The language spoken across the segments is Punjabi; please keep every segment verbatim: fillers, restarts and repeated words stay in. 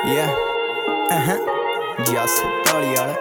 Yeah, uh-huh, ਜੱਸ ਢਾਲੀ ਵਾਲਾ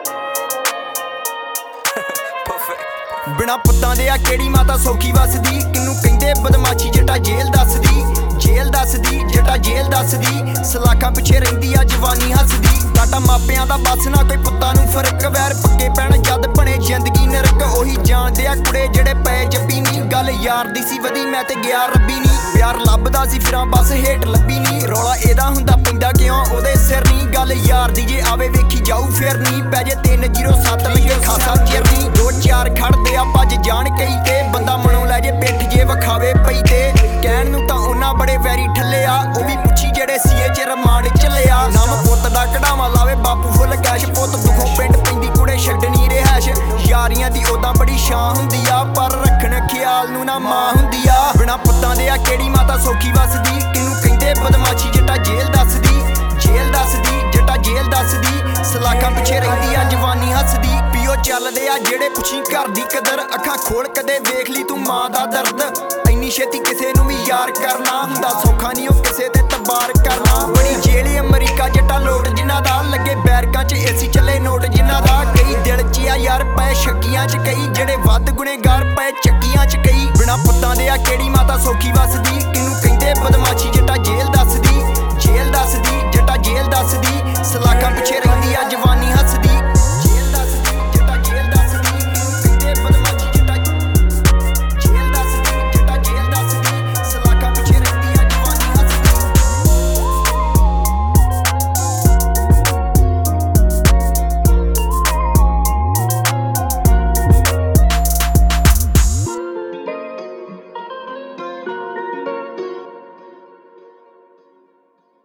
ਬਿਨਾ ਪੁੱਤਾਂ ਦੇ ਆ ਕਿਹੜੀ ਮਾਤਾ ਸੌਖੀ ਵਸਦੀ। ਕਿਨੂੰ ਕਹਿੰਦੇ ਬਦਮਾਸ਼ੀ ਜਟਾ ਜੇਲ੍ਹ ਦੱਸਦੀ, ਜੇਲ੍ਹ ਦੱਸਦੀ ਜਟਾ ਜੇਲ੍ਹ ਦੱਸਦੀ। ਸਲਾਖਾਂ ਪਿੱਛੇ ਰਹਿੰਦੀ ਆ ਜਵਾਨੀ ਹੱਸਦੀ। ਸਾਡਾ ਮਾਪਿਆਂ ਦਾ ਬਸ ਨਾ ਕੋਈ ਪੁੱਤਾਂ ਨੂੰ ਫਰਕ। ਵੈਰ ਪੱਕੇ ਪੈਣ ਜਦ ਬਣੇ ਜ਼ਿੰਦਗੀ ਨਰਕ। ਉਹੀ ਜਾਣਦੇ ਆ ਕੁੜੇ ਜਿਹੜੇ ਪਏ ਜੱਬੀ ਨੀ। ਗੱਲ ਯਾਰ ਦੀ ਸੀ ਵਧੀ ਮੈਂ ਤੇ ਗਿਆ ਰੱਬੀ ਨੀ। ਪਿਆਰ ਲੱਭਦਾ ਸੀ ਫਿਰਾਂ ਬਸ ਹੇਠ ਲੱਭੀ ਨੀ। ਰੌਲਾ ਇਹਦਾ ਹੁੰਦਾ ਪੈਂਦਾ ਕਿਉਂ ਉਹਦੇ ਸਿਰ ਨੀ। ਗੱਲ ਯਾਰ ਦੀ ਜੇ ਆਵੇ ਵੇਖੀ ਜਾਊ ਫਿਰ ਨੀ। ਪੈ ਜੇ ਤਿੰਨ ਜ਼ੀਰੋ ਸੱਤ ਲੱਗੇ ਖਾਸਾ ਚਿਰ ਨੀ। ਦੋ ਚਾਰ ਖੜਦੇ ਆ ਭੱਜ ਜਾਣ ਕਈ ਤੇ ਬੰਦਾ ਮਨੋਂ ਲੈ ਜੇ ਪਿੱਠ ਜੇ ਵਿਖਾਵੇ ਪਈ ਤੇ। ਕਹਿਣ ਨੂੰ ਤਾਂ ਉਹਨਾਂ ਬੜੇ ਵੈਰੀ ਠੱਲੇ ਆ, ਉਹ ਵੀ ਪੁੱਛੀ ਜਿਹੜੇ ਸੀਏ ਚ ਰਮਾਂਡ ਚੱਲਿਆ। ਨਾਮ ਪੁੱਤ ਦਾ ਕਢਾਵਾ ਲਾਵੇ ਬਾਪੂ ਫੁੱਲ ਕੈਸ਼। ਪੁੱਤ ਦੁਖੋਂ ਪਿੰਡ ਪੈਂਦੀ ਕੁੜੇ ਛੱਡਣੀ ਰਿਹਾਇਸ਼। ਯਾਰੀਆਂ ਦੀ ਉਦਾਂ ਬੜੀ ਛਾਂ ਹੁੰਦੀ ਆ, ਪਰ ਰੱਖਣ ਖਿਆਲ ਨੂੰ ਨਾ ਮਾਂ ਹੁੰਦੀ ਆ। ਬਿਨਾ ਪੁੱਤਾਂ ਦੇ ਆ ਕਿਹੜੀ ਮਾਤਾ ਸੌਖੀ ਵਸਦੀ। ਕਿਨੂੰ ਕਹਿੰਦੇ ਬਦਮਾਸ਼ੀ ਜਟਾ ਜੇਲ੍ਹ ਦੱਸਦੀ, ਜੇਲ੍ਹ ਦੱਸਦੀ ਜਟਾ ਜੇਲ੍ਹ ਦੱਸਦੀ। ਸਲਾਖਾਂ ਪਿੱਛੇ ਰਹਿੰਦੀ ਆ ਜਵਾਨੀ ਹੱਸਦੀ। ਪੀਓ ਚੱਲਦੇ ਆ ਜਿਹੜੇ ਪੁੱਛੀ ਘਰ ਦੀ ਕਦਰ। ਅੱਖਾਂ ਖੋਲ ਕਦੇ ਵੇਖ ਲਈ ਤੂੰ ਮਾਂ ਦਾ ਦਰਦ। ਇੰਨੀ ਛੇਤੀ ਕਿਸੇ ਨੂੰ ਵੀ ਯਾਰ ਕਰਨਾ ਹੁੰਦਾ ਸੌਖਾ ਨਹੀਂ, ਉਹ ਕਿਸੇ ਤੇ ਤਬਾਰ ਕਰਨਾ। ਬੜੀ ਜੇਲ੍ਹ ਅਮਰੀਕਾ ਜੱਟਾ ਲੋਟ ਜਿਨ੍ਹਾਂ ਦਾ। ਲੱਗੇ ਬੈਰਕਾਂ ਚ ਏਸੀ ਚੱਲੇ ਨੋਟ ਜਿਨ੍ਹਾਂ ਦਾ। ਕਈ ਦਿਲ ਚ ਆ ਯਾਰ ਪਏ ਸ਼ੱਕੀਆਂ ਚ, ਕਈ ਜਿਹੜੇ ਵੱਧ ਗੁਨੇਗਾਰ ਪਏ ਚੱਕੀਆਂ ਚ ਕਈ। ਬਿਨਾ ਪੁੱਤਾਂ ਦੇ ਆ ਕਿਹੜੀ ਮਾਤਾ ਸੌਖੀ ਵਸਦੀ।